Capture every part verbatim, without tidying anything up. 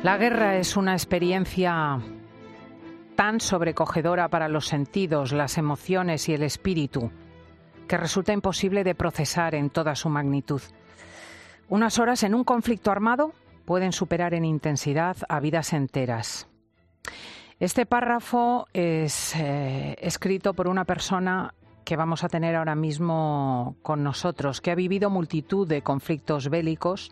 La guerra es una experiencia tan sobrecogedora para los sentidos, las emociones y el espíritu, que resulta imposible de procesar en toda su magnitud. Unas horas en un conflicto armado pueden superar en intensidad a vidas enteras. Este párrafo es eh, escrito por una persona que vamos a tener ahora mismo con nosotros, que ha vivido multitud de conflictos bélicos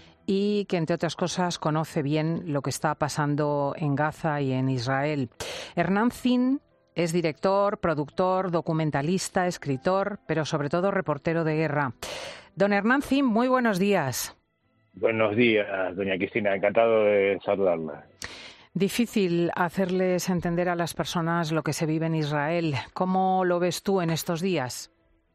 y que, entre otras cosas, conoce bien lo que está pasando en Gaza y en Israel. Hernán Zin es director, productor, documentalista, escritor, pero sobre todo reportero de guerra. Don Hernán Zin, muy buenos días. Buenos días, doña Cristina. Encantado de saludarla. Difícil hacerles entender a las personas lo que se vive en Israel. ¿Cómo lo ves tú en estos días?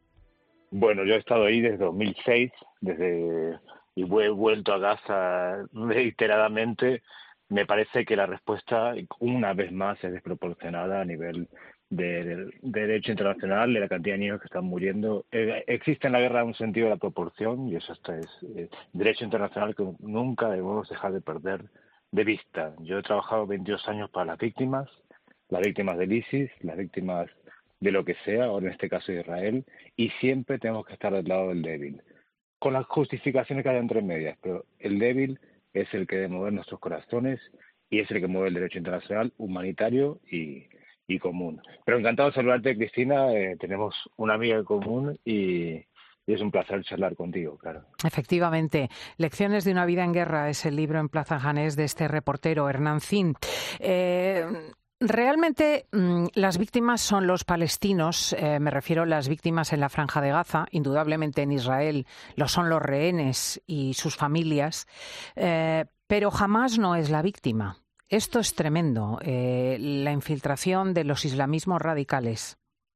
Bueno, yo he estado ahí desde dos mil seis, desde y he vuelto a Gaza reiteradamente. Me parece que la respuesta, una vez más, es desproporcionada a nivel de, de, de derecho internacional, de la cantidad de niños que están muriendo. Eh, existe en la guerra un sentido de la proporción, y eso está, es eh, derecho internacional que nunca debemos dejar de perder de vista. Yo he trabajado veintidós años para las víctimas, las víctimas del ISIS, las víctimas de lo que sea, ahora en este caso de Israel, y siempre tenemos que estar del lado del débil, con las justificaciones que hay entre medias, pero el débil es el que debe mover nuestros corazones y es el que mueve el derecho internacional, humanitario y, y común. Pero encantado de saludarte, Cristina. Eh, tenemos una amiga en común y, y es un placer charlar contigo, claro. Efectivamente. Lecciones de una vida en guerra es el libro en Plaza Janés de este reportero, Hernán Zin. Eh, Realmente mmm, las víctimas son los palestinos, eh, me refiero a las víctimas en la Franja de Gaza, indudablemente en Israel lo son los rehenes y sus familias, eh, pero Hamás no es la víctima. Esto es tremendo, eh, la infiltración de los islamismos radicales.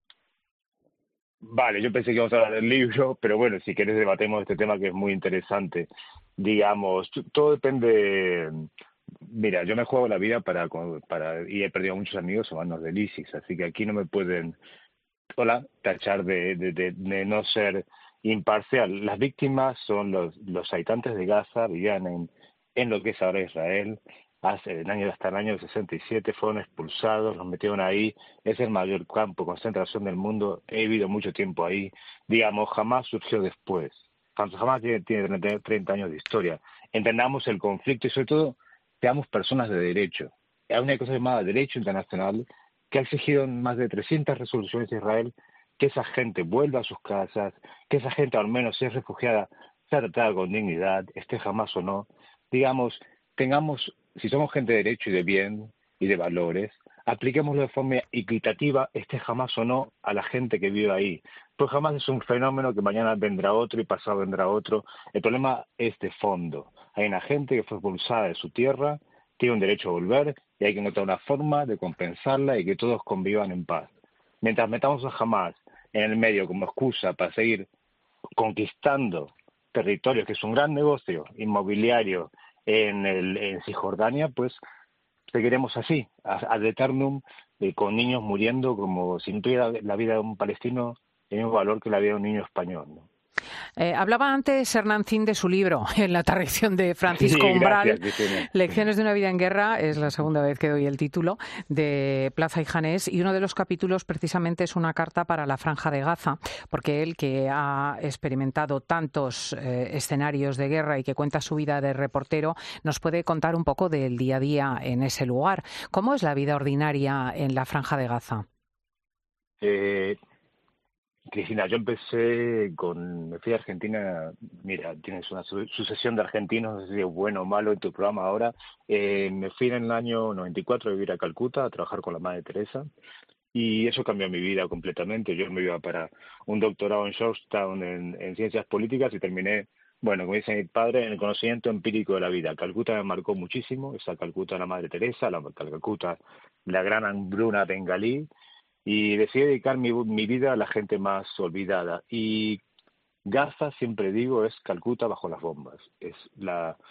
Vale, yo pensé que íbamos a hablar del libro, pero bueno, si quieres debatemos este tema que es muy interesante. Digamos, todo depende. Mira, yo me juego la vida para, para y he perdido a muchos amigos a manos del ISIS, así que aquí no me pueden, hola, tachar de, de, de, de no ser imparcial. Las víctimas son los, los habitantes de Gaza, vivían en, en lo que es ahora Israel. Hace el año, hasta el año sesenta y siete fueron expulsados, los metieron ahí. Es el mayor campo de concentración del mundo. He vivido mucho tiempo ahí. Digamos, jamás surgió después. Jamás tiene, tiene treinta años de historia. Entendamos el conflicto y sobre todo seamos personas de derecho. Hay una cosa llamada derecho internacional que ha exigido en más de trescientas resoluciones de Israel que esa gente vuelva a sus casas, que esa gente al menos si es refugiada sea tratada con dignidad, esté jamás o no. Digamos, tengamos, si somos gente de derecho y de bien y de valores, apliquémoslo de forma equitativa, esté jamás o no, a la gente que vive ahí. Pues jamás es un fenómeno que mañana vendrá otro y pasado vendrá otro. El problema es de fondo. Hay una gente que fue expulsada de su tierra, tiene un derecho a volver y hay que encontrar una forma de compensarla y que todos convivan en paz. Mientras metamos a Hamás en el medio como excusa para seguir conquistando territorios, que es un gran negocio inmobiliario en, el, en Cisjordania, pues seguiremos así, ad eternum, eh, con niños muriendo como si no tuviera la vida de un palestino el mismo valor que la vida de un niño español, ¿no? Eh, hablaba antes Hernán Zin de su libro, en la traducción de Francisco Sí, Umbral, gracias, Lecciones de una vida en guerra, es la segunda vez que doy el título, de Plaza y Janés, y uno de los capítulos precisamente es una carta para la Franja de Gaza, porque él, que ha experimentado tantos eh, escenarios de guerra y que cuenta su vida de reportero, nos puede contar un poco del día a día en ese lugar. ¿Cómo es la vida ordinaria en la Franja de Gaza? Eh... Cristina, yo empecé con, me fui a Argentina, mira, tienes una su sucesión de argentinos, no sé si es bueno o malo en tu programa ahora. Eh, me fui en el año noventa y cuatro a vivir a Calcuta, a trabajar con la Madre Teresa, y eso cambió mi vida completamente. Yo me iba para un doctorado en Georgetown en, en ciencias políticas y terminé, bueno, como dice mi padre, en el conocimiento empírico de la vida. Calcuta me marcó muchísimo, esa Calcuta la Madre Teresa, la Calcuta la gran hambruna bengalí, y decidí dedicar mi, mi vida a la gente más olvidada. Y Gaza, siempre digo, es Calcuta bajo las bombas. Es la,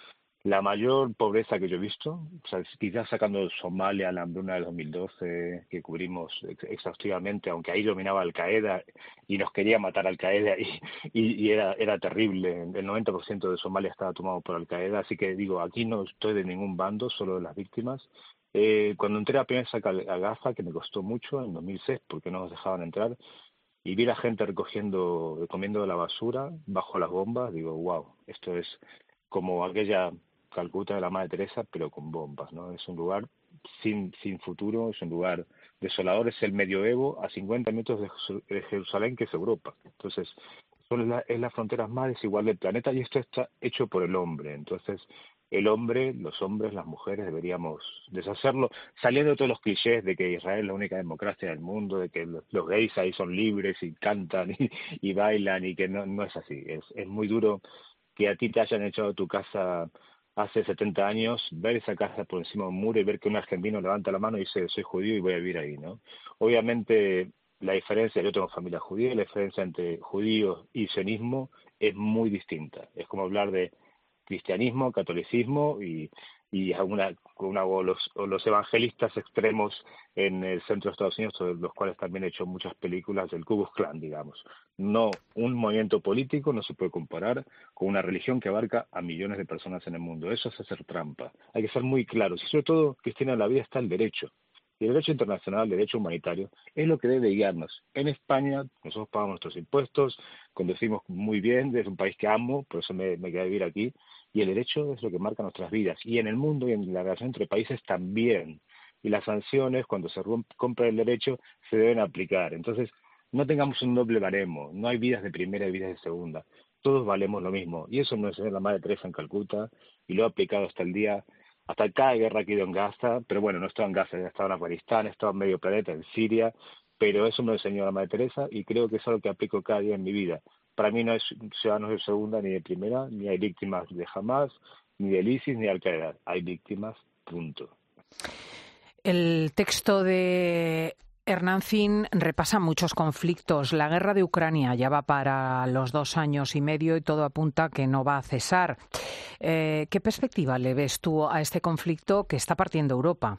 La mayor pobreza que yo he visto, o sea, quizás sacando Somalia, la hambruna del dos mil doce, que cubrimos ex- exhaustivamente, aunque ahí dominaba Al Qaeda y nos quería matar Al Qaeda y, y, y era, era terrible. El noventa por ciento de Somalia estaba tomado por Al Qaeda, así que digo, aquí no estoy de ningún bando, solo de las víctimas. Eh, cuando entré a primera vez a a Gaza, que me costó mucho, en dos mil seis, porque no nos dejaban entrar, y vi la gente recogiendo, comiendo la basura bajo las bombas, digo, wow, esto es como aquella Calcuta de la Madre Teresa, pero con bombas, ¿no? Es un lugar sin, sin futuro, es un lugar desolador, es el medioevo a cincuenta minutos de, Jesu- de Jerusalén, que es Europa. Entonces, son la, es la frontera más desigual del planeta y esto está hecho por el hombre. Entonces, el hombre, los hombres, las mujeres deberíamos deshacerlo, saliendo de todos los clichés de que Israel es la única democracia del mundo, de que los, los gays ahí son libres y cantan y, y bailan y que no, no es así. Es, es muy duro que a ti te hayan echado de tu casa hace setenta años, ver esa casa por encima de un muro y ver que un argentino levanta la mano y dice soy judío y voy a vivir ahí, ¿no? Obviamente la diferencia, yo tengo familia judía, la diferencia entre judíos y sionismo es muy distinta. Es como hablar de cristianismo, catolicismo y, y alguna, una, o, los, o los evangelistas extremos en el centro de Estados Unidos, sobre los cuales también he hecho muchas películas del Ku Klux Klan, digamos. No, un movimiento político no se puede comparar con una religión que abarca a millones de personas en el mundo. Eso es hacer trampa. Hay que ser muy claros. Y sobre todo, Cristina, en la vida está el derecho. Y el derecho internacional, el derecho humanitario, es lo que debe guiarnos. En España, nosotros pagamos nuestros impuestos, conducimos muy bien, es un país que amo, por eso me, me quedé a vivir aquí, y el derecho es lo que marca nuestras vidas. Y en el mundo y en la relación entre países también. Y las sanciones, cuando se compra el derecho, se deben aplicar. Entonces, no tengamos un doble baremo, no hay vidas de primera y vidas de segunda. Todos valemos lo mismo. Y eso me enseñó la Madre Teresa en Calcuta, y lo he aplicado hasta el día hasta cada guerra que he ido en Gaza, pero bueno, no estaba en Gaza, ya estaba en Afganistán, estaba en medio planeta, en Siria, pero eso me lo enseñó la Madre Teresa y creo que es algo que aplico cada día en mi vida. Para mí no hay ciudadanos de segunda ni de primera, ni hay víctimas de Hamas, ni del ISIS, ni de Al-Qaeda. Hay víctimas, punto. El texto de Hernán Zin repasa muchos conflictos. La guerra de Ucrania ya va para los dos años y medio y todo apunta a que no va a cesar. Eh, ¿Qué perspectiva le ves tú a este conflicto que está partiendo Europa?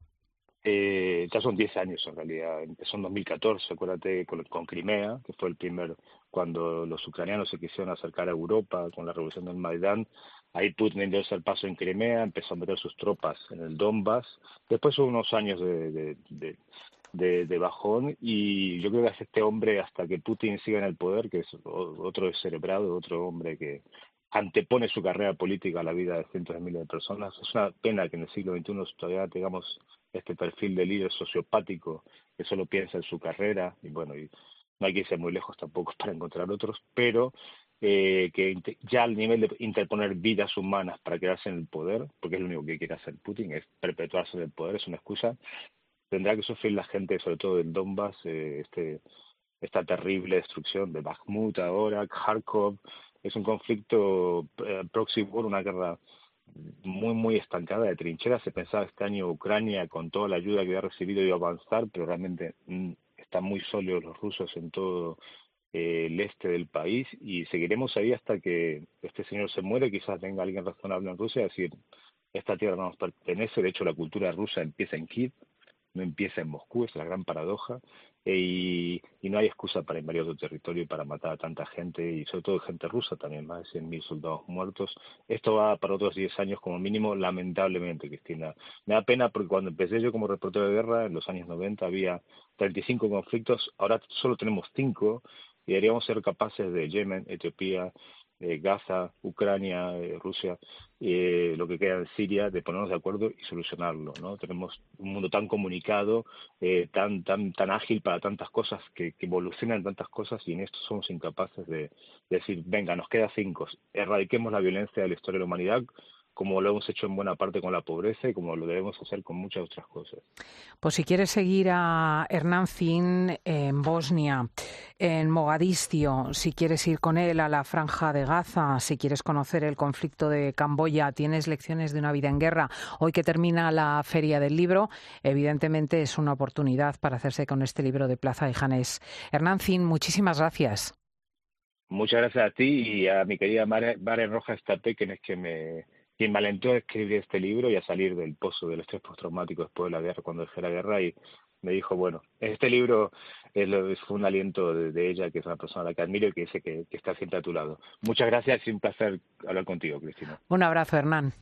Eh, ya son diez años en realidad. Empezó en dos mil catorce, acuérdate, con, con Crimea, que fue el primer, cuando los ucranianos se quisieron acercar a Europa con la revolución del Maidán. Ahí Putin dio el paso en Crimea, empezó a meter sus tropas en el Donbass. Después hubo unos años de, de, de, de, de bajón y yo creo que hasta este hombre, hasta que Putin siga en el poder, que es otro descerebrado, otro hombre que antepone su carrera política a la vida de cientos de miles de personas. Es una pena que en el siglo veintiuno todavía tengamos este perfil de líder sociopático que solo piensa en su carrera, y bueno, y no hay que irse muy lejos tampoco para encontrar otros, pero eh, que ya al nivel de interponer vidas humanas para quedarse en el poder, porque es lo único que quiere hacer Putin, es perpetuarse en el poder, es una excusa, tendrá que sufrir la gente, sobre todo del Donbass, eh, este, esta terrible destrucción de Bakhmut ahora, Kharkov. Es un conflicto eh, proxy war, una guerra muy, muy estancada de trincheras. Se pensaba este año Ucrania, con toda la ayuda que había recibido, iba a avanzar, pero realmente mm, están muy sólidos los rusos en todo eh, el este del país y seguiremos ahí hasta que este señor se muere. Quizás venga alguien razonable en Rusia a decir, esta tierra no nos pertenece. De hecho, la cultura rusa empieza en Kiev, no empieza en Moscú, es la gran paradoja, eh, y, y no hay excusa para invadir otro territorio y para matar a tanta gente, y sobre todo gente rusa también, más de cien mil soldados muertos. Esto va para otros diez años como mínimo, lamentablemente, Cristina. Me da pena porque cuando empecé yo como reportero de guerra, en los años noventa, había treinta y cinco conflictos, ahora solo tenemos cinco, y deberíamos ser capaces de Yemen, Etiopía, eh, Gaza, Ucrania, eh, Rusia, eh, lo que queda en Siria, de ponernos de acuerdo y solucionarlo, ¿no? Tenemos un mundo tan comunicado, eh, tan tan tan ágil para tantas cosas, que, que evolucionan tantas cosas, y en esto somos incapaces de, de decir, venga, nos queda cinco, erradiquemos la violencia de la historia de la humanidad, como lo hemos hecho en buena parte con la pobreza y como lo debemos hacer con muchas otras cosas. Pues si quieres seguir a Hernán Zin en Bosnia, en Mogadiscio, si quieres ir con él a la Franja de Gaza, si quieres conocer el conflicto de Camboya, tienes lecciones de una vida en guerra. Hoy que termina la Feria del Libro, evidentemente es una oportunidad para hacerse con este libro de Plaza de Janés. Hernán Zin, muchísimas gracias. Muchas gracias a ti y a mi querida Mare, Mare Rojas Tapé, que es que me quien me alentó a escribir este libro y a salir del pozo del estrés postraumático después de la guerra, cuando dejé la guerra, y me dijo, bueno, este libro es lo, fue un aliento de, de ella, que es una persona a la que admiro y que dice que, que está siempre a tu lado. Muchas gracias y un placer hablar contigo, Cristina. Un abrazo, Hernán.